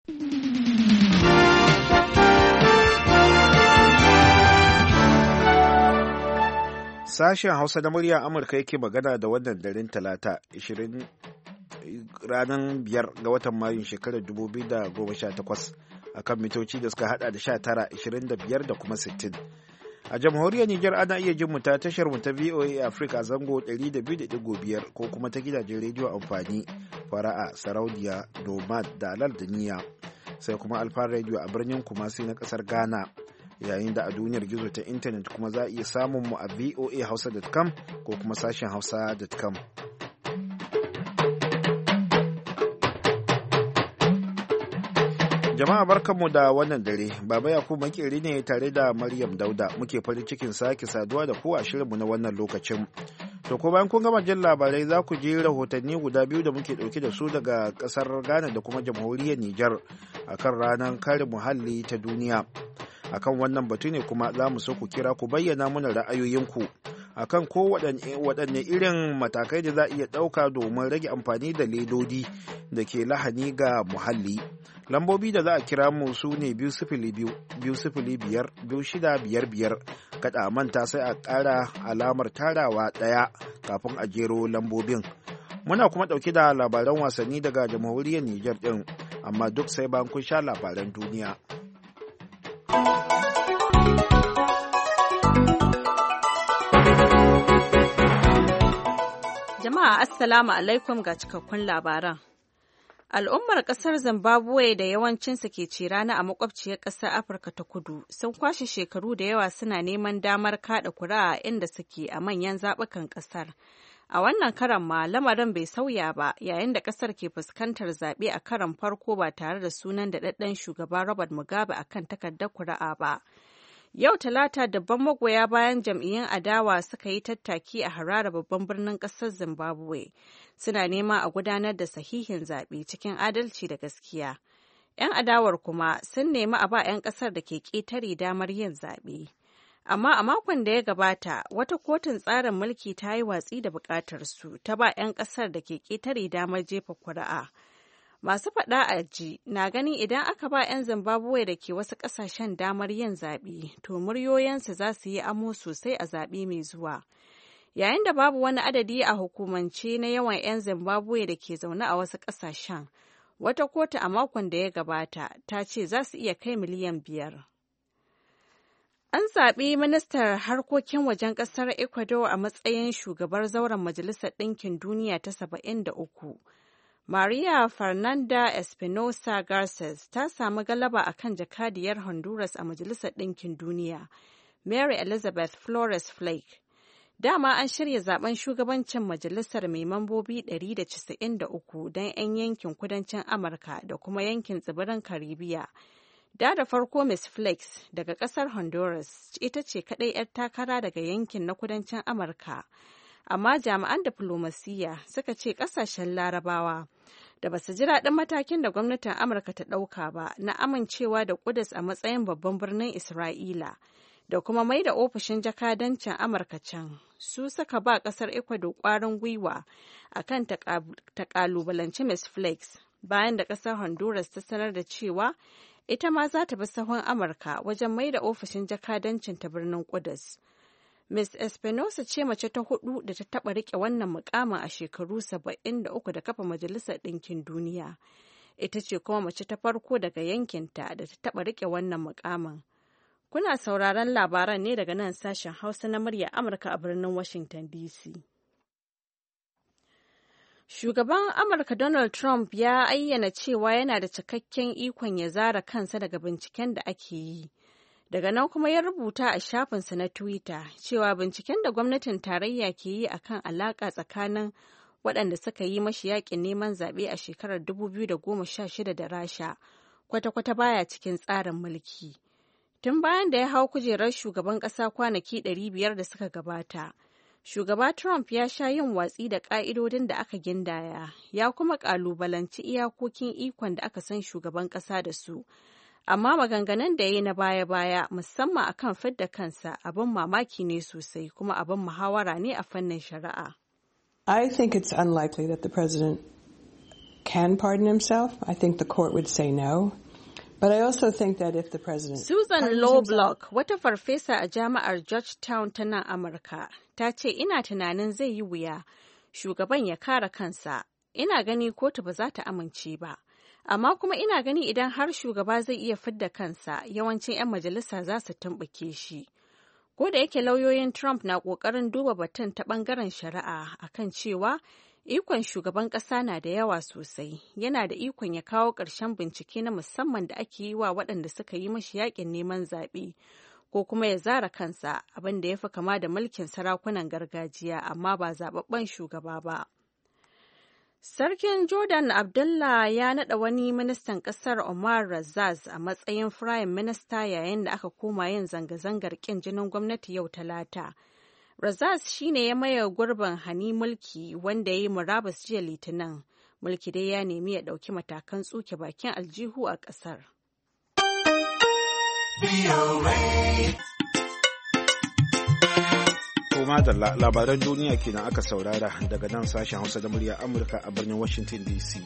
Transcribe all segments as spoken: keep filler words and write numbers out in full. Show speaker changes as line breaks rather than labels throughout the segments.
Sashen Hausa na muryar Amurka yake magana da wannan daren Talata ishirin ranar biyar ga watan Mayun shekarar dubu biyu da goma sha takwas a kan mitoci da suka hada da sha tara, ishirin da biyar da kuma sittin. A jamhuriyar Nijar ana iya jin mu ta tashar mu ta V O A Africa zango ɗari da biyu da ɗigo biyar ko kuma ta gidajen rediyo amfani Fara'a, Sarauniya, Nomad da Alal da Niyya. Sai kuma Alfa Radio a birnin Kumasi na kasar Ghana. Yayin da a duniyar gizo ta intanet kuma za a iya samun mu a voa hausa dot com ko kuma sashen hausa dot com. Jama'a barkanmu da wannan dare, Baba Yakubu makeri ne tare da Maryam Dauda muke farin cikin sake saduwa da ku a shirinmu na wannan lokacin. To ko bayan kun gama jin labarai za ku ji rahotanni guda biyu da muke ɗauke da su daga ƙasar Ghana da kuma jamhuriyar Nijar akan ranar kare muhalli ta duniya. Akan wannan batu ne kuma za mu so ku kira ku bayyana mana ra'ayoyinku akan ko waɗanne irin matakai da za a iya ɗauka domin rage amfani da ledodi da ke lahani ga muhalli. Lambobi da za a kira mu su ne biyu sifili biyu, biyu sifili biyar, biyu shida biyar biyar, kada a manta sai a ƙara alamar tarawa ɗaya kafin a jero lambobin. Muna kuma ɗauke da labaran wasanni daga jamhuriyar Nijar ɗin, amma duk sai bayan kun sha labaran duniya.
Jama'a Assalamu alaikum ga cikakkun labaran. Al'ummar ƙasar Zimbabwe da yawancinsu ke ci rana a makwabciyar ƙasar Afirka ta Kudu sun kwashe shekaru da yawa suna neman damar kaɗa kuri'a inda suke a manyan zaɓukan ƙasar. A wannan karan ma lamarin bai sauya ba yayin da ƙasar ke fuskantar zaɓe a karan farko ba tare da sunan daɗaɗɗen shugaba Robert Mugabe a kan takardar kuri'a ba. Yau Talata dabban magoya bayan jam'iyyun adawa suka yi tattaki a harare babban birnin ƙasar Zimbabwe. Suna nema a gudanar da sahihin zaɓe cikin adalci da gaskiya. 'Yan adawar kuma sun nemi a ba 'yan ƙasar da ke ƙetare damar yin zaɓe. Amma a makon da ya gabata, wata kotun tsarin mulki ta yi watsi da buƙatar su ta ba 'yan ƙasar da ke ƙetare damar jefa kuri'a. Masu faɗa a ji na ganin idan aka ba 'yan Zimbabwe da ke wasu ƙasashen damar yin zaɓe, to muryoyinsu za su yi amo sosai a zaɓe mai zuwa. Yayin da babu wani adadi a hukumance na yawan 'yan Zimbabwe da ke zaune a wasu ƙasashen, wata kotu a makon da ya gabata ta ce za su iya kai miliyan biyar. An zaɓi ministar harkokin wajen ƙasar Ecuador a matsayin shugabar zauren Majalisar Ɗinkin Duniya ta saba'in da uku. Maria Fernanda Espinosa Garces ta samu galaba a kan jakadiyar Honduras a Majalisar Ɗinkin Duniya, Mary Elizabeth Flores Flake. Dama an shirya zaben shugabancin majalisar mai mambobi ɗari da casa'in da uku don 'yan yankin kudancin Amurka da kuma yankin tsibirin Karibiya. Da da farko Miss Flakes daga ƙasar Honduras ita ce kaɗai 'yar takara daga yankin na kudancin Amurka. Amma jami'an diflomasiyya suka ce ƙasashen Larabawa da ba su ji daɗin matakin da gwamnatin Amurka ta ɗauka ba na amincewa da Ƙudus a matsayin babban birnin Isra'ila da kuma mai da ofishin jakadancin Amurka can, su suka ba ƙasar Ecuador ƙwarin gwiwa a kan ta ƙalubalanci Miss Flakes bayan da ƙasar Honduras ta sanar da cewa ita ma za ta bi sahun Amurka wajen mai da ofishin jakadancin ta birnin Ƙudus. Miss Espinosa ce mace ta hudu da ta taɓa riƙe wannan mukamin a shekaru saba'in da uku da kafa Majalisar Ɗinkin Duniya. Ita ce kuma mace ta farko daga yankinta da ta taɓa riƙe wannan mukamin. Kuna sauraron labaran ne daga nan sashen Hausa na murya Amurka a birnin Washington D C. Shugaban Amurka Donald Trump ya ayyana cewa yana da cikakken ikon ya zara kansa daga binciken da ake yi. Daga nan kuma ya rubuta a shafinsa na Twitter cewa binciken da gwamnatin tarayya ke yi akan alaƙa tsakanin waɗanda suka yi mashi yaƙin neman zaɓe a shekarar dubu biyu da goma sha shida da Rasha kwata-kwata baya cikin tsarin mulki. Tun bayan da ya hau kujerar shugaban ƙasa kwanaki ɗari biyar da suka gabata, shugaba Trump ya sha yin watsi da ƙa'idodin da aka gindaya, ya kuma ƙalubalanci iyakokin ikon da aka san shugaban ƙasa da su. Amma maganganun da ya yi na baya-baya musamman akan fidda kansa abin mamaki ne sosai kuma abin muhawara ne a fannin shari'a.
I think it's unlikely that the president can pardon himself, I think the court would say no. But I also think that if the president
Susan Lovelock, wata farfesa a jami'ar Georgetown ta nan Amurka, ta ce ina tunanin zai yi wuya shugaban ya kare kansa. Ina gani kotu ba za ta amince ba. Amma kuma ina gani idan har shugaba zai iya fidda kansa, yawancin 'yan majalisa za su tumɓuke shi. Ko da yake lauyoyin Trump na ƙoƙarin duba batun ta ɓangaren shari'a akan cewa ikon shugaban ƙasa na da yawa sosai, yana da ikon ya kawo ƙarshen bincike na musamman da ake yi wa waɗanda suka yi mashi yaƙin neman zaɓe, ko kuma ya zara kansa, abin da ya fi kama da mulkin sarakunan gargajiya amma ba zaɓaɓɓen shugaba ba. Sarkin Jordan Abdullah ya naɗa wani ministan ƙasar Omar Razaz a matsayin firayim minista yayin da aka koma yin zanga-zangar ƙin jinin gwamnati yau Talata. Razaz shine ya maye gurbin Hani Mulki wanda ya yi murabus jiya Litinin. Mulki dai ya nemi ya ɗauki matakan tsuke bakin aljihu a ƙasar.
Kuma da labaran duniya kenan aka saurara daga nan sashen Hausa da murya Amurka a birnin Washington D C.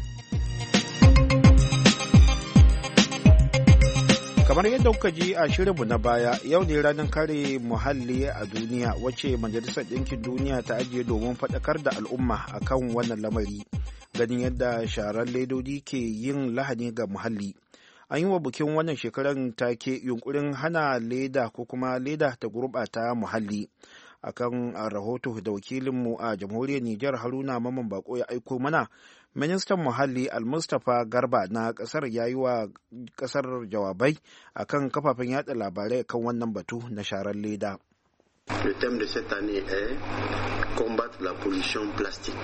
Kamar yadda kuka ji a shirinmu na baya, yau ne ranar kare muhalli a duniya wacce Majalisar Ɗinkin Duniya ta ajiye domin faɗakar da al'umma akan wannan lamari, ganin yadda sharar ledodi ke yin lahani ga muhalli. An yi wa bikin wannan shekarar take yunkurin hana leda ko kuma leda ta gurɓata muhalli. Akan rahoto da wakilinmu a jamhuriyar Nijar Haruna Maman Bako ya aiko mana, ministan muhalli Al-Mustapha Garba na kasar ya yi wa kasar jawabai akan kafafen yada labarai kan wannan batu na sharar leda.
Le thème de cette année est combattre la pollution plastique.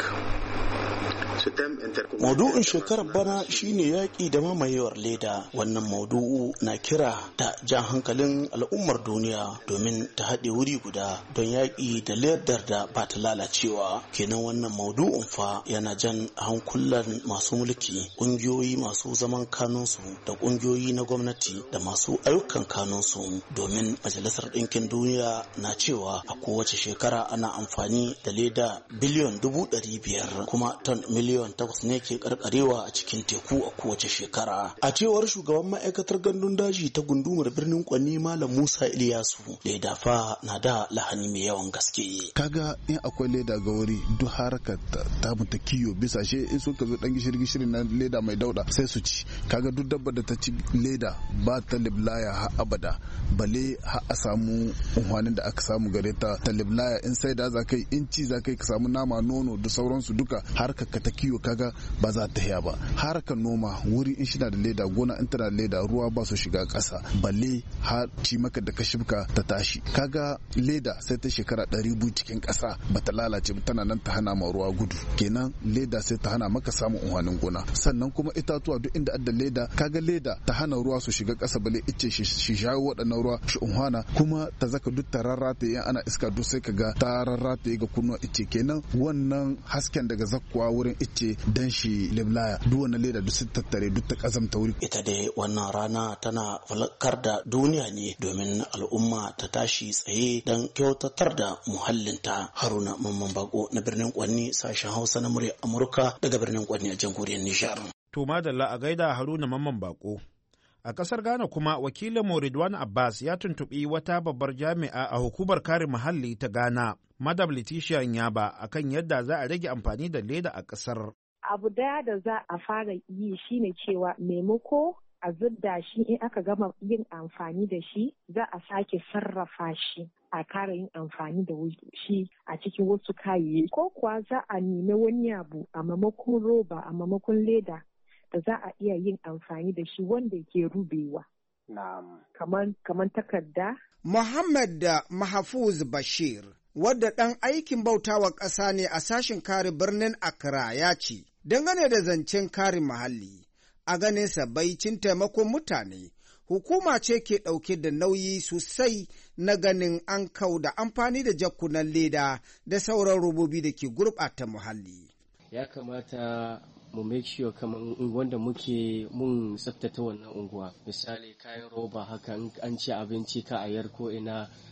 Maudu'in shekarar bana shine yaƙi da mamayewar leda. Wannan maudu'u na kira da jan hankalin al'ummar duniya domin ta haɗe wuri guda don yaƙi da ledar da ba ta lalacewa. Kenan wannan maudu'un fa yana jan hankulan masu mulki, ƙungiyoyi masu zaman kanunsu da ƙungiyoyi na gwamnati da masu ayyukan kanunsu, domin Majalisar Ɗinkin Duniya na cewa a kowace shekara ana amfani da leda biliyon dubu ɗari biyar, kuma ton miliyon takwas ne ke karkarewa a cikin teku a kowace shekara. A cewar shugaban ma'aikatar gandun daji ta gundumar birnin Kwanni Malam Musa Iliyasu, leda fa na da lahani mai yawan gaske.
Kaga in akwai leda ga wuri duk harkar ta muta kiyo bisa she in suka zo dan gishiri gishirin na leda mai dauda sai su ci. Kaga duk dabba da ta ci leda ba ta liblaya har abada, bale har a samu unhwanin da aka samu gare ta ta liblaya. In sai da za kai in ci za kai ka samu nama, nono da sauransu duka harkar ka ta kiyo kaga ba za ta haya ba. Harkar noma wuri in shi na da leda, gona in tana da leda, ruwa ba su shiga ƙasa, balle har ci maka da ka shibka ta tashi. Kaga leda sai ta shekara ɗari biyu cikin ƙasa ba ta lalace ba, tana nan ta hana ma ruwa gudu. Kenan leda sai ta hana maka samun unhwanin gona. Sannan kuma itatuwa duk inda adda leda, kaga leda ta hana ruwa su shiga ƙasa, balle ice shi shawo waɗannan ruwa shi unhwana, kuma ta zaka duk ta rarrata yan ana iska duk sai kaga ta rarrata ga kunnuwa ice. Kenan wannan hasken daga zakkuwa wurin ice dan shi liblaya duk wannan leda duk sun tattare duk ta kazamta wuri.
Ita dai wannan rana tana falakar da duniya ne domin al'umma ta tashi tsaye don kyautatar da muhallinta. Haruna Mamman Bako na birnin Kwanni, sashen Hausa na murya Amurka daga birnin Kwanni a jamhuriyar Nijar.
To madalla a gaida Haruna Mamman Bako. A ƙasar Ghana kuma wakilin Ridwan Abbas ya tuntuɓi wata babbar jami'a a hukumar kare muhalli ta Ghana, Madam Letitia Nyaba, akan yadda za a rage amfani da leda a ƙasar.
Abu daya da za a fara yi shine cewa maimako a zubda shi, in aka gama yin amfani da shi za a sake sarrafa shi a kara yin amfani da shi a cikin wasu kayayyaki, ko kuwa za a nemi wani abu a maimakon roba, a maimakon leda da za a iya yin amfani da shi wanda ke rubewa.
Na'am.
Kaman kaman takarda.
Muhammad da Mahfuz Bashir, wadda ɗan aikin bautawa ƙasa ne a sashen kare birnin Accra, ya ce, dangane da zancen kare muhalli, a ganin sabaicin taimakon mutane, hukuma ce ke ɗauke da nauyi sosai na ganin an kau da amfani da jakkunan leda da sauran robobi da ke gurɓata muhalli.
Ya kamata mu make sure kamar wanda muke mun tsaftace wannan unguwa, misali kayan roba haka an ci abinci ka a yar ko ina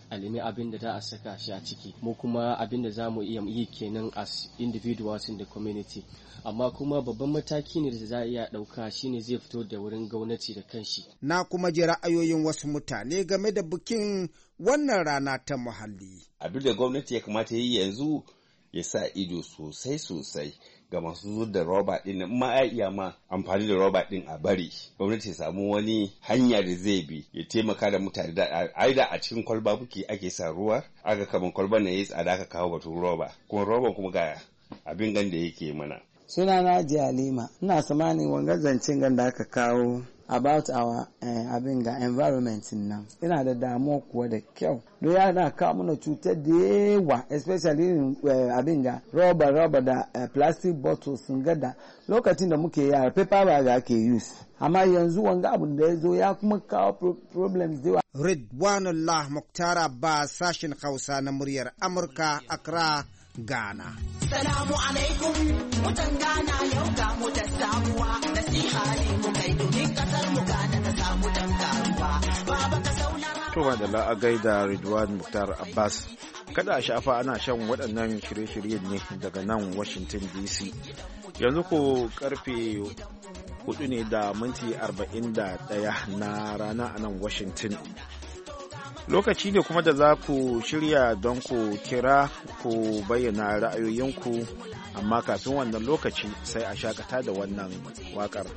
a nemi abin da za a saka shi a ciki, mu kuma abin da za mu iya yi kenan as individuals in the community. Amma kuma babban mataki ne da za a iya ɗauka shine zai fito da wurin gwamnati da kanshi.
Na kuma ji ra'ayoyin wasu mutane game da bikin wannan rana ta muhalli.
Abin da gwamnati ya kamata yi yanzu ya sa ido sosai sosai ga masu zuwa da roba din, ma a iya ma amfani da roba din a bari. Gwamnati ya samu wani hanya da zai bi ya taimaka da mutane da aida a cikin kwalba buki ake sa ruwa, aka kaman kwalban na yi tsada aka kawo batun roba, kuma roban kuma ga abin gan da yake mana.
Sunana Jalima, ina tsammanin wanga zancen gan da aka kawo about our uh, abin ga environment nan ina da damuwa kuwa da kyau don ya na kawo mana cutar da yawa, especially uh, abin ga rubber rubber da uh, plastic bottles sun gada lokacin da muke yara paper bag ake use, amma yanzu wanga abin da ya zo ya kuma kawo pro problems da yawa.
Ridwanullah Muktar Abbas, sashin Hausa na muryar Amurka, Accra, Ghana.
Salamu alaikum, mutan Ghana yau ga mu da samuwa, nasiha ne mu kai domin kasar mu Ghana ta samu dan karuwa. Baba ka saurara.
To madalla a gaida Ridwan Muktar Abbas. Kada a shafa ana shan waɗannan shirye-shiryen ne daga nan Washington D C. Yanzu ko karfe hudu ne da minti arba'in da ɗaya na rana a nan Washington. Lokaci ne kuma da za ku shirya don ku kira ku bayyana ra'ayoyinku, amma kafin wannan lokaci sai a shakata da wannan wakar.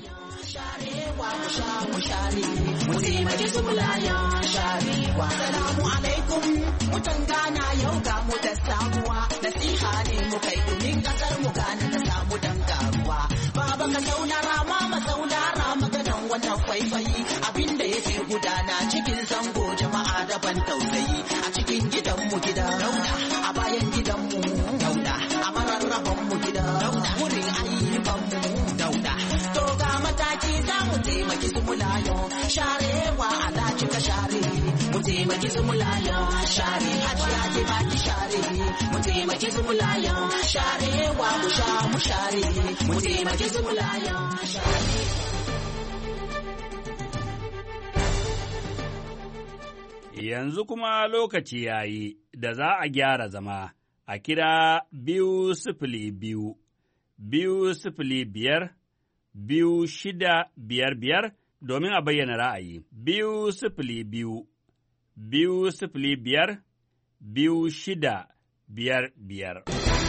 Salamu alaikum, mutan Ghana yau ga mu da samuwa, nasiha ne mu kai domin kasar mu Ghana ta samu dan karuwa. Baba ka saurara ma ma saurara maganan wannan faifayi, abinda yake gudana cikin zango jama'a daban tausayi, a cikin gidanmu gida rauna, a bayan gidanmu dauna, a mararraban mu gida rauna, wurin ayyukanmu dauna. To ga mataki za mu taimaki su mulayo, sharewa ala cika share, mu taimaki su mulayo, share hajiya ke baki share, mu taimaki su mulayo, sharewa mu sha mu share, mu taimaki su mulayo, share.
Yanzu kuma lokaci ya yi da za a gyara zama a kira biyu sifili biyu, biyu sifili biyar, biyu shida biyar biyar domin a bayyana ra'ayi. Biyu sifili biyu, biyu sifili biyar, biyu shida biyar biyar.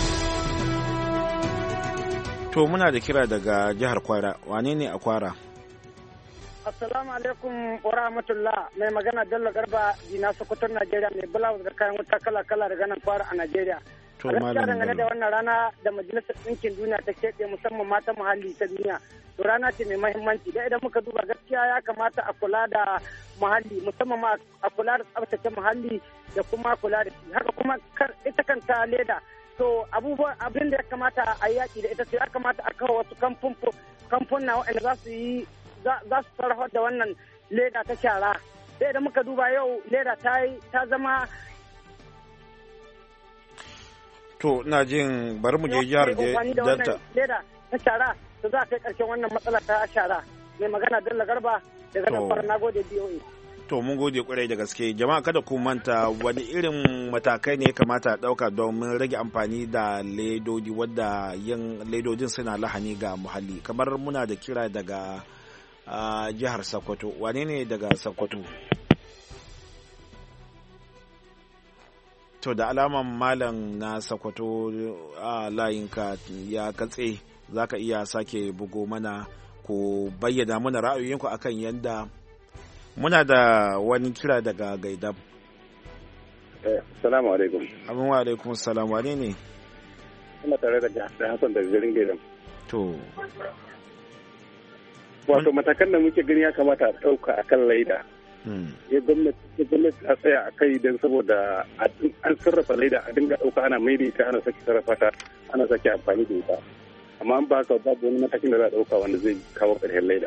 To muna da kira daga jihar Kwara, wane ne a Kwara?
Assalamu alaikum wa rahmatullah, mai magana Bello Garba Dina Sokoton Najeriya, mai blouse da kayan wuta kala-kala daga nan Kwara a Najeriya. A gaskiya dangane da wannan rana da Majalisar Ɗinkin Duniya ta keɓe musamman mata muhalli ta duniya, to rana ce mai mahimmanci. Da idan muka duba gaskiya ya kamata a kula da muhalli, musamman ma a kula da tsabtace muhalli da kuma kula da shi. Haka kuma ita kanta leda. To abubuwan abin da ya kamata a yaƙi da ita ce ya kamata a kawo wasu kamfuna waɗanda za su yi za su sarrafa da wannan leda ta shara. Sai da muka duba yau leda ta zama.
To na jin bari mu je jihar Delta.
Leda ta shara to za a kai ƙarshen wannan matsala ta shara. Mai magana Bello Garba daga nan fara, na gode B O A.
To mun gode kwarai da gaske. Jama'a kada ku manta wani irin matakai ne ya kamata a ɗauka domin rage amfani da ledodi wadda yin ledodin suna lahani ga muhalli. Kamar muna da kira daga a uh, jihar Sokoto. Wane ne daga Sokoto? To da alaman malam na Sokoto a uh, layinka ya katse, za ka iya sake bugo mana ku bayyana mana ra'ayoyinku akan yadda muna da wani kira daga Gaidam.
Eh, salamu alaikum.
Amin wa alaikum salam, wane ne?
Ina tare da Hassan daga garin Gaidam.
To
wato matakan da muke gani ya kamata a ɗauka a kan laida. Ya gwamnati a tsaya a kai don saboda an sarrafa laida a dinga ɗauka ana mai da ita ana sake sarrafa ta ana sake amfani da ita. Amma an ba haka babu wani matakin da za a ɗauka wanda zai kawo ƙarshen laida.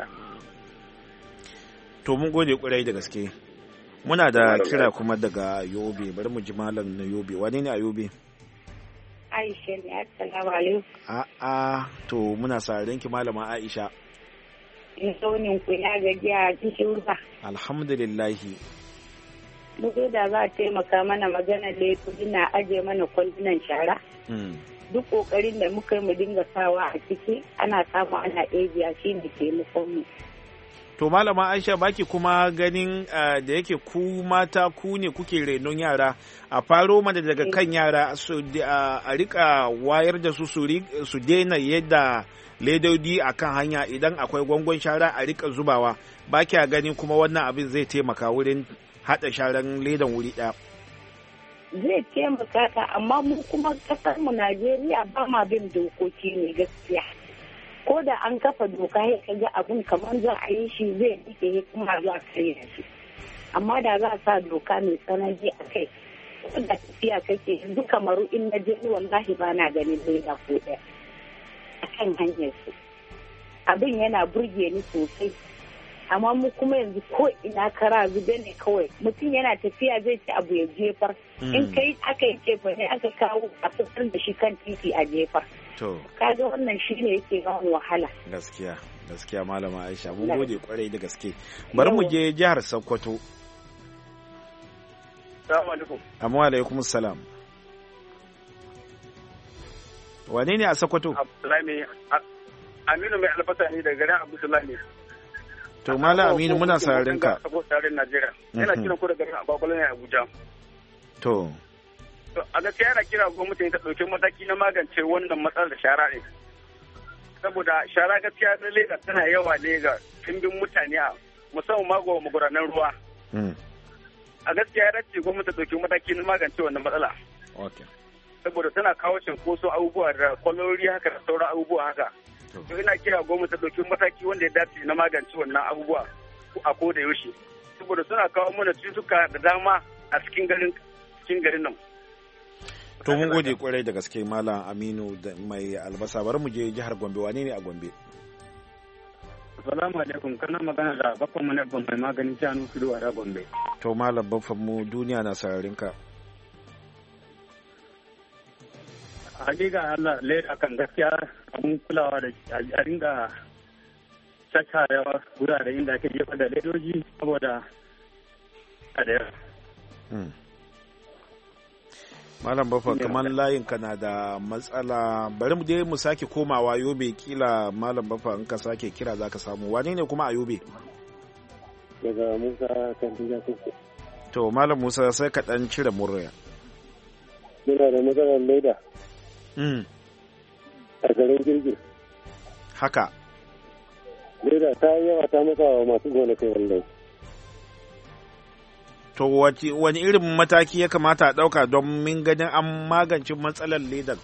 To mun gode ƙwarai da gaske. Muna da kira kuma daga Yobe, bari mu ji malam na Yobe. Wane ne a Yobe?
Aisha ne, assalamu alaikum.
A'a, to muna sauraron ki malama Aisha.
In saunin ku ya gajiya cikin ruwa.
Alhamdulillahi.
mu dai da za a taimaka mana magana leto ina aje mana kwandunan shara. Duk kokarin da muka yi mu dinga sawa a ciki ana samu ana ɗebiya shi ne taimakon mu.
To malama Aisha baki kuma ganin uh, da yake ku mata ku ne kuke renon yara a faro mana daga kan yara su uh, a rika wayar da su su daina yadda ledodi a kan hanya idan akwai gwangon shara a rika zubawa ba kya ganin kuma wannan abin zai taimaka wurin haɗa sharan ledan wuri ɗaya.
Zai taimaka ka amma mu kuma kasar mu Najeriya ba ma bin dokoki ne gaskiya. Ko da an kafa doka ya kaga abin kamar za a yi shi zai rike kuma za a kare shi. Amma da za a sa doka mai tsanani a kai ko da tafiya kake yanzu kamaru in na je wallahi ba na ganin leda ko ɗaya a kan hanyar su. Abin yana burge ni sosai. Amma mu kuma yanzu ko ina kara zube ne kawai mutum yana tafiya zai ci abu ya jefar in kai aka yi jefa ne aka kawo a fitar da shi kan titi a jefar to kaga wannan shi ne yake yawan wahala
gaskiya gaskiya malama Aisha mun gode kwarai da gaske bari mu je jihar Sokoto.
Assalamu alaikum.
Amma alaikum salam. Wane ne a Sokoto?
Abdullahi Aminu mai albasa ne daga garin Abdullahi.
To Malam Aminu muna sararin ka.
Yana kiran ku daga garin Agwagwala ne Abuja.
To.
A gaskiya yana kira gwamnati ta ɗauki mataki na magance wannan matsalar shara ne. Saboda shara gaskiya na leda tana yawa ne ga dimbin mutane a musamman ma ga magudanan ruwa. A gaskiya ya dace gwamnati ta ɗauki mataki na magance wannan matsala. Saboda tana kawo cinkoso abubuwa da kwalori haka da sauran abubuwa haka. To ina kira gwamnati ta ɗauki mataki wanda ya dace na magance wannan abubuwa a koda yaushe. Saboda suna kawo mana cutuka da dama a cikin garin cikin garin nan.
To mun gode kwarai da gaske Malam Aminu da mai albasa bari mu je jihar Gombe wane ne a Gombe?
Assalamu alaikum kana magana da baffan mu ne ban mai maganin shanu kudu a Gombe.
To Malam baffan mu duniya na sararin ka.
Hakika Allah leda kan gaskiya abun kulawa da a ringa shasharewa gurare inda ake jefa da ledoji saboda a da yawa.
Malam Bafa kamar layin ka na da matsala bari mu dai mu sake komawa Yobe kila Malam Bafa in ka sake kira zaka samu wane ne kuma a Yobe?
Daga Musa Kantiga Kuku.
To Malam Musa sai ka dan cire murya.
Muna da matsalar leda.
Mm.
A garin girgi.
Haka.
Leda ta yawa ta matsawa masu gonakai wallahi.
To wani irin mataki ya kamata a ɗauka don min ganin an magance matsalar ledar?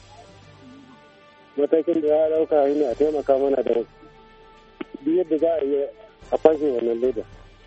Matakin da ya ɗauka shi ne a taimaka mana da duk yadda za a yi a fashe wannan ledar.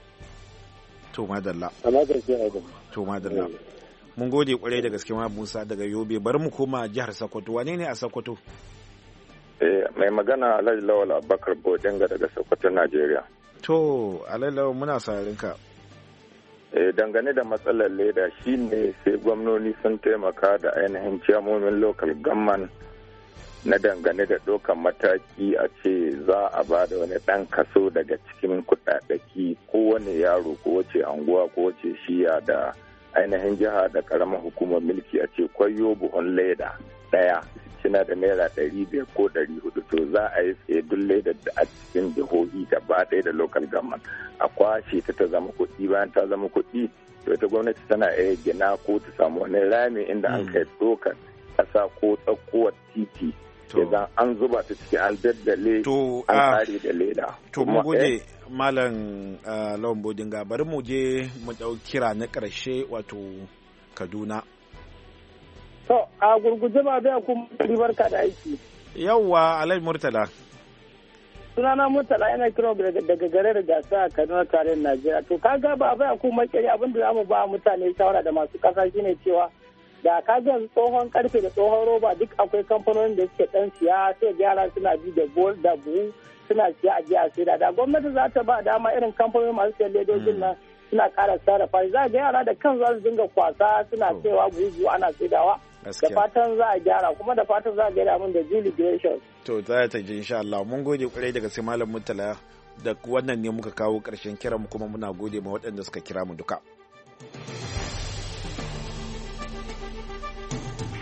To madalla.
A magance a yadda.
To madalla. Mun gode kwarai da gaske ma Musa daga Yobe bari mu koma jihar Sokoto wane ne a Sokoto?
Eh mai magana Alhaji Lawal Abubakar Bodinga daga Sokoto Najeriya.
To Alhaji Lawal muna sauraron ka.
Dangane da matsalar leda shine sai gwamnoni sun taimaka da ainihin ciyamomin local government na dangane da ɗaukan mataki a ce za a ba da wani ɗan kaso daga cikin kuɗaɗaki kowane yaro ko wace anguwa ko wace shiya da ainihin jiha da ƙaramar hukumar mulki a ce kwayo buhun leda ɗaya suna da naira ɗari biyar ko ɗari hudu to za a yi tsaye duk ledar da a cikin jihohi gaba ɗaya da local government a kwashe ta ta zama kuɗi bayan ta zama kuɗi to ita gwamnati tana iya gina ko ta samu wani rami inda an kai dokar ƙasa ko tsakkowar titi idan an zuba ta cikin an daddale an kare da leda.
To mun gode Malam Lawan Bodinga bari mu je mu ɗau kira na ƙarshe wato Kaduna.
To, a gurguje ba zai kuma barka da aiki.
Yawwa, Alhaji Murtala.
Sunana Murtala yana kira daga garin gasa a Kaduna tarayyar Najeriya. To, kaga ba bai kuma kiri abin da zamu ba mutane shawara da masu kasa shine cewa da kaga tsohon karfe da tsohon roba duk akwai kamfanonin da suke dan siya sai gyara suna bi da bol da buhu suna siya a jiya sai da gwamnati za ta ba dama irin kamfanonin masu siyan ledojin nan suna ƙara sarrafa za ga yara da kan za su dinga kwasa suna cewa buhu ana saidawa. Da fatan za a gyara kuma da fatan za a gyara min da Julie Gracious.
To za ta ji insha Allah mun gode kwarai daga sai Malam Murtala da wannan ne muka kawo ƙarshen kiran mu kuma muna gode ma waɗanda suka kira mu duka.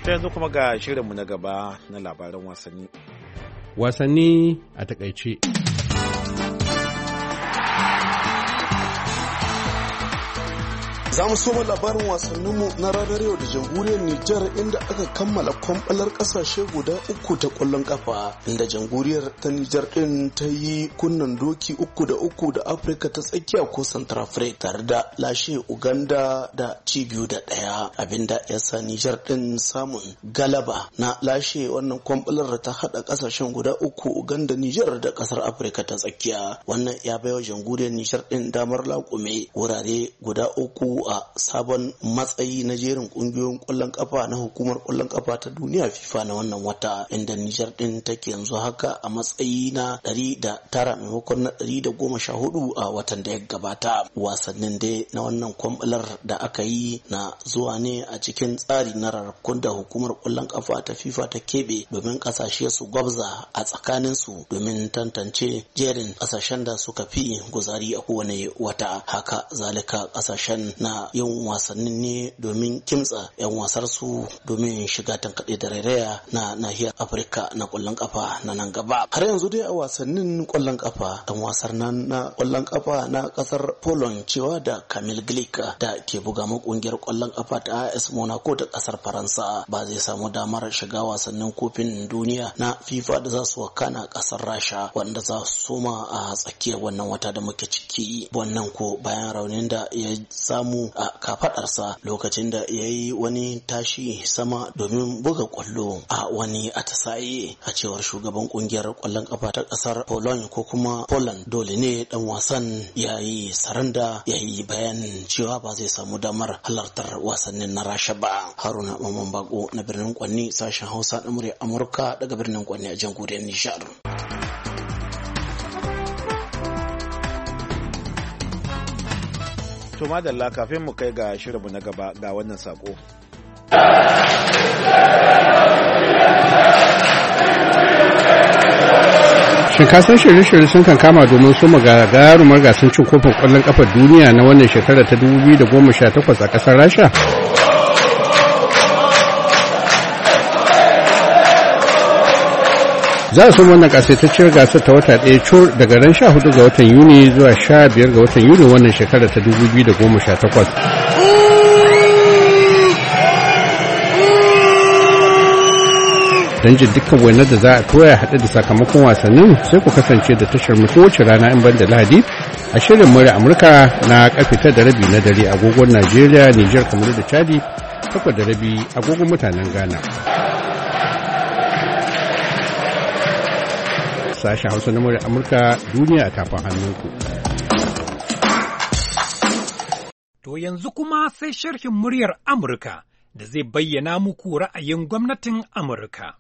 yanzu kuma ga shirinmu na gaba na labaran wasanni.
Wasanni a takaice.
Za mu soma labarin wasanninmu na ranar yau da jamhuriyar Nijar inda aka kammala kwamfalar kasashe guda uku ta kwallon kafa inda jamhuriyar ta Nijar din ta yi kunnan doki uku da uku da Afirka ta tsakiya ko Central Africa tare da lashe Uganda da ci biyu da ɗaya abinda ya sa Nijar din samun galaba na lashe wannan kwamfalar ta hada kasashen guda uku Uganda, Nijar da kasar Afirka ta tsakiya. Wannan ya baiwa jamhuriyar Nijar din damar laƙume wurare guda uku a sabon matsayi na jerin kungiyoyin kwallon kafa na hukumar kwallon kafa ta duniya FIFA na wannan wata inda Nijar din take yanzu haka a matsayi na ɗari da tara maimakon na ɗari da goma sha hudu a watan da ya gabata. Wasannin dai na wannan kwambalar da aka yi na zuwa ne a cikin tsari na rarrakun da hukumar kwallon kafa ta FIFA ta keɓe domin kasashe su gwabza a tsakanin su domin tantance jerin kasashen da suka fi guzari a kowane wata. Haka zalika kasashen na yin wasannin ne domin kimtsa 'yan wasar su domin shiga tankaɗe da rairaya na nahiyar Afirka na ƙwallon ƙafa na nan gaba. Har yanzu dai a wasannin ƙwallon ƙafa ɗan wasar nan na ƙwallon ƙafa na ƙasar Poland cewa da Kamil Glik da ke buga ma ƙungiyar ƙwallon ƙafa ta A S Monaco da ƙasar Faransa ba zai samu damar shiga wasannin kofin duniya na FIFA da za su wakana ƙasar Rasha wanda za su soma a tsakiyar wannan wata da muke ciki. Wannan ko bayan raunin da ya samu a kafadarsa lokacin da ya yi wani tashi sama domin buga kwallo a wani atisaye. A cewar shugaban kungiyar kwallon kafa ta kasar Poland ko kuma Poland dole ne dan wasan ya yi saranda ya yi bayanin cewa ba zai samu damar halartar wasannin na Rasha ba. Haruna Mamman Bako na birnin Kwanni, sashen Hausa na murya Amurka daga birnin Kwanni a jamhuriyar Nijar.
To madalla, kafin mu kai ga shirinmu na gaba ga wannan sako.
Shin ka san shirye-shirye sun kan kama domin su gagarumar gasar cin kofin ƙwallon ƙafar duniya na wannan shekara ta dubu biyu da goma sha takwas a ƙasar Rasha? Za a so wannan kasaitacciyar gasar ta wata ɗaya cur daga ran sha hudu ga watan Yuni zuwa sha biyar ga watan Yuni wannan shekara ta dubu biyu da goma sha takwas. Don jin dukkan wainar da za a toya haɗe da sakamakon wasannin sai ku kasance da tashar mu kowace rana in ban da Lahadi a shirin murya Amurka na karfe tara da rabi na dare agogon Najeriya, Nijar, kamar da Chadi, takwas da rabi agogon mutanen Ghana. Sashen Hausa na murya Amurka, duniya a tafin hannunku.
To yanzu kuma sai sharhin muryar Amurka da zai bayyana muku ra'ayin gwamnatin Amurka.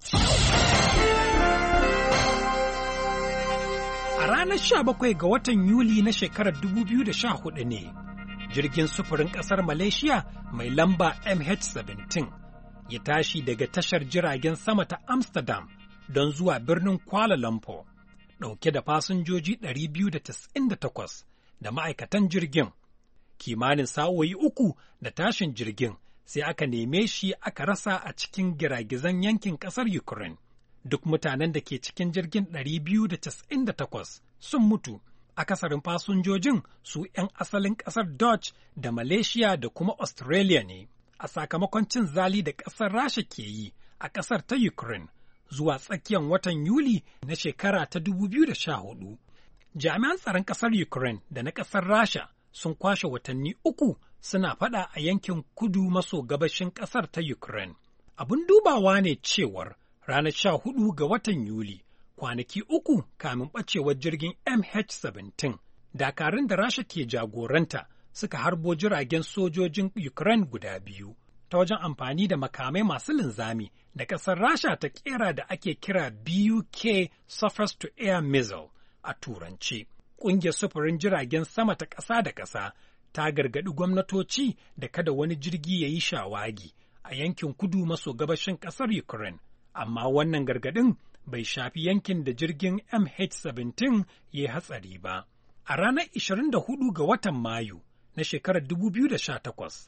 A ranar sha bakwai ga watan Yuli na shekarar dubu biyu da sha hudu ne, jirgin sufurin ƙasar Malaysia mai lamba M H saba'in ya tashi daga tashar jiragen sama ta Amsterdam don zuwa birnin Kuala Lumpur, ɗauke da fasinjoji ɗari biyu da tasa'in da takwas da ma'aikatan jirgin. Kimanin sa'o'i uku da tashin jirgin sai aka neme shi aka rasa a cikin giragizan yankin ƙasar Ukraine. Duk mutanen da ke cikin jirgin ɗari biyu da tasa'in da takwas sun mutu, akasarin fasinjojin su ‘yan asalin ƙasar Dutch da Malaysia da kuma Australia ne, a sakamakon cin zali da ƙasar Rasha ke yi a ƙasar ta Ukraine. Zuwa tsakiyar watan Yuli na shekara ta dubu biyu da sha hudu. Jami'an tsaron ƙasar Ukraine da na ƙasar Rasha sun kwashe watanni uku suna faɗa a yankin kudu maso gabashin ƙasar ta Ukraine. Abin dubawa ne cewar ranar sha hudu ga watan Yuli, kwanaki uku kamin ɓacewar jirgin M H saba'in, dakarun da Rasha ke jagoranta suka harbo jiragen sojojin Ukraine guda biyu ta wajen amfani da makamai masu linzami da ƙasar Rasha ta ƙera da ake kira B U K Surface-to-Air Missile a Turanci. Ƙungiyar sufurin jiragen sama ta ƙasa da ƙasa ta gargaɗi gwamnatoci da kada wani jirgi ya yi shawagi a yankin kudu maso gabashin ƙasar Ukraine, amma wannan gargaɗin bai shafi yankin da jirgin M H saba'in ya yi hatsari ba. A ranar ishirin da hudu ga watan Mayu na shekarar dubu biyu da sha takwas,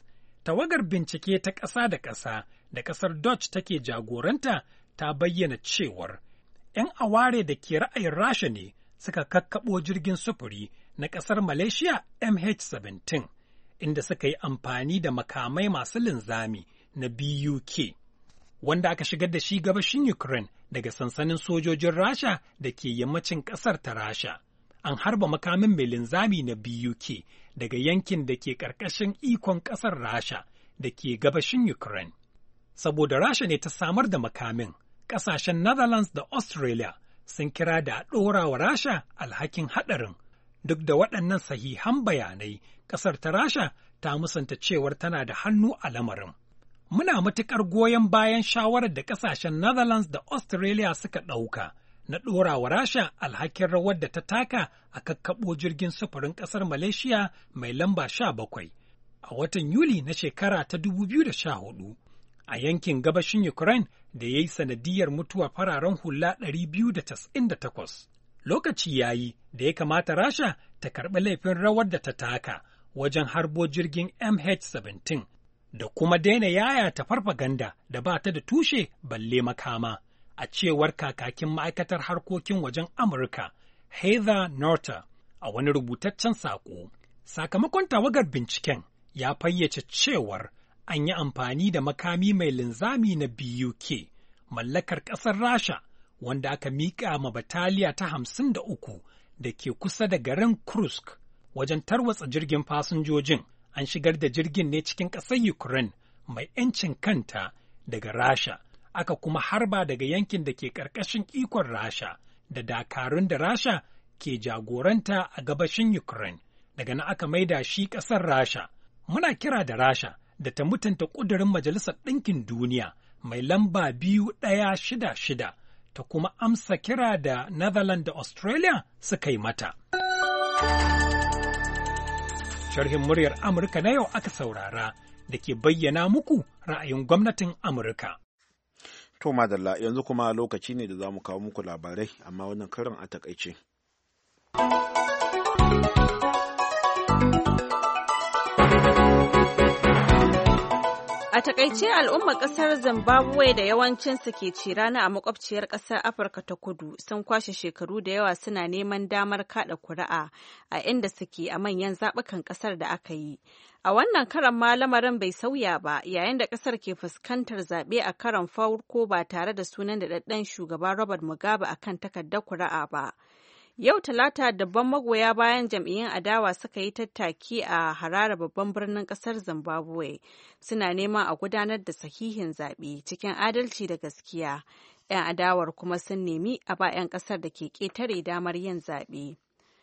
Tawagar bincike ta ƙasa da ƙasa da ƙasar Dutch take jagoranta ta bayyana cewar ‘yan aware da ke ra'ayin Rasha ne suka kakkaɓo jirgin sufuri na ƙasar Malaysia M H seventeen, inda suka yi amfani da makamai masu linzami na B U K, wanda aka shigar da shi gabashin Ukraine daga sansanin sojojin Rasha da ke yammacin ƙasar ta Rasha. An harba makamin mai linzami na B U K daga yankin da ke ƙarƙashin ikon ƙasar Rasha da ke gabashin Ukraine. Saboda Rasha ne ta samar da makamin, ƙasashen Netherlands da Australia sun kira da a ɗora wa Rasha alhakin haɗarin. Duk da waɗannan sahihan bayanai, ƙasar ta Rasha ta musanta cewar tana da hannu a lamarin. Muna matuƙar goyon bayan shawarar da ƙasashen Netherlands da Australia suka ɗauka na ɗora wa Rasha alhakin rawar da ta taka a kakkaɓo jirgin sufurin ƙasar Malaysia mai lamba sha bakwai a watan Yuli na shekara ta dubu biyu da sha hudu a yankin gabashin Ukraine da ya yi sanadiyar mutuwar fararen hula ɗari biyu da casa'in da takwas. Lokaci ya yi da ya kamata Rasha ta karɓi laifin rawar da ta taka wajen harbo jirgin M H seventeen da kuma daina yaya ta farfaganda da ba ta da tushe balle makama. A cewar kakakin ma'aikatar harkokin wajen Amurka, Heather Nauert, a wani rubutaccen saƙo. Sakamakon tawagar binciken ya fayyace cewar an yi amfani da makami mai linzami na B U K, mallakar ƙasar Rasha, wanda aka miƙa ma bataliya ta hamsin da uku da ke kusa da garin Kursk wajen tarwatsa jirgin fasinjojin. An shigar da jirgin ne cikin ƙasar Ukraine mai ‘yancin kanta daga Rasha. Aka kuma harba daga yankin da ke ƙarƙashin ikon Rasha da dakarun da Rasha ke jagoranta a gabashin Ukraine. Daga nan aka maida shi ƙasar Rasha. Muna kira da Rasha da ta mutunta ƙudurin Majalisar Ɗinkin Duniya mai lamba biyu ɗaya shida shida ta kuma amsa kira da Netherlands da Australia suka yi mata. Sharhin muryar Amurka na yau aka saurara da ke bayyana muku ra'ayin gwamnatin Amurka.
To madalla yanzu kuma lokaci ne da za mu kawo muku labarai amma wannan karin a takaice.
A takaice al'ummar kasar Zimbabwe da yawancinsu ke ci rana a makwabciyar kasar Afirka ta Kudu sun kwashe shekaru da yawa suna neman damar kada kuri'a a inda suke a manyan zaɓukan kasar da aka yi. A wannan karan ma lamarin bai sauya ba yayin da kasar ke fuskantar zaɓe a karan farko ba tare da sunan daɗaɗɗen shugaba Robert Mugabe akan takardar kuri'a ba. Yau Talata dabban magoya bayan jam'iyyun adawa suka yi tattaki a harare babban birnin kasar Zimbabwe suna neman a gudanar da sahihin zaɓe cikin adalci da gaskiya. 'Yan adawar kuma sun nemi a ba 'yan kasar da ke ƙetare damar yin zaɓe.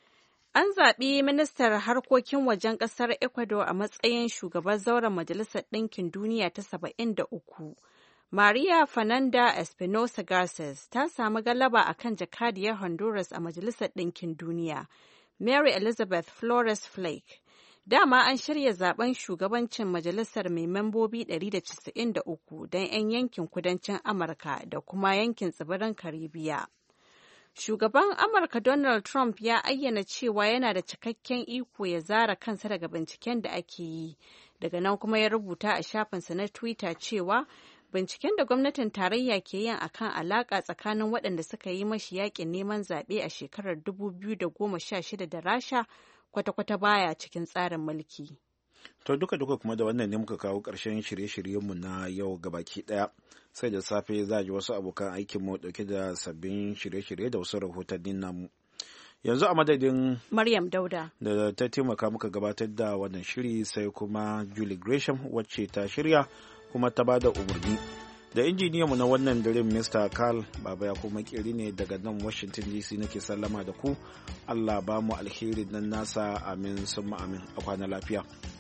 An zaɓi ministar harkokin wajen ƙasar Ecuador a matsayin shugaban zauren Majalisar Ɗinkin Duniya ta saba'in da uku. Maria Fernanda Espinosa Garces ta samu galaba a kan jakadiyar Honduras a Majalisar Ɗinkin Duniya, Mary Elizabeth Flores Flake. Dama an shirya zaben shugabancin majalisar mai membobi ɗari da casa'in da uku don 'yan yankin kudancin Amurka da kuma yankin tsibirin Karibiya. Shugaban Amurka Donald Trump ya ayyana cewa yana da cikakken iko ya zara kansa daga binciken da ake yi. Daga nan kuma ya rubuta a shafinsa na Twitter cewa binciken da gwamnatin tarayya ke yin akan alaka tsakanin waɗanda suka yi mashi yakin neman zaɓe a shekarar dubu biyu da goma sha shida da Rasha kwata-kwata baya cikin tsarin mulki.
To duka-duka kuma da wannan ne muka kawo ƙarshen shirye-shiryenmu na yau gabaki ɗaya. Sai da safe za a ji wasu abokan aikinmu ɗauke da sabbin shirye-shirye da wasu rahotannin namu. Yanzu a madadin
Maryam Dauda
da ta taimaka muka gabatar da wannan shiri sai kuma Julie Gresham wacce ta shirya kuma ta bada umarni. Da injiniyanmu na wannan dare Mister Carl Baba ya kuma kiri ne daga nan Washington D C nake sallama da ku. Allah ba mu alheri nan nasa amin summa amin a kwana lafiya.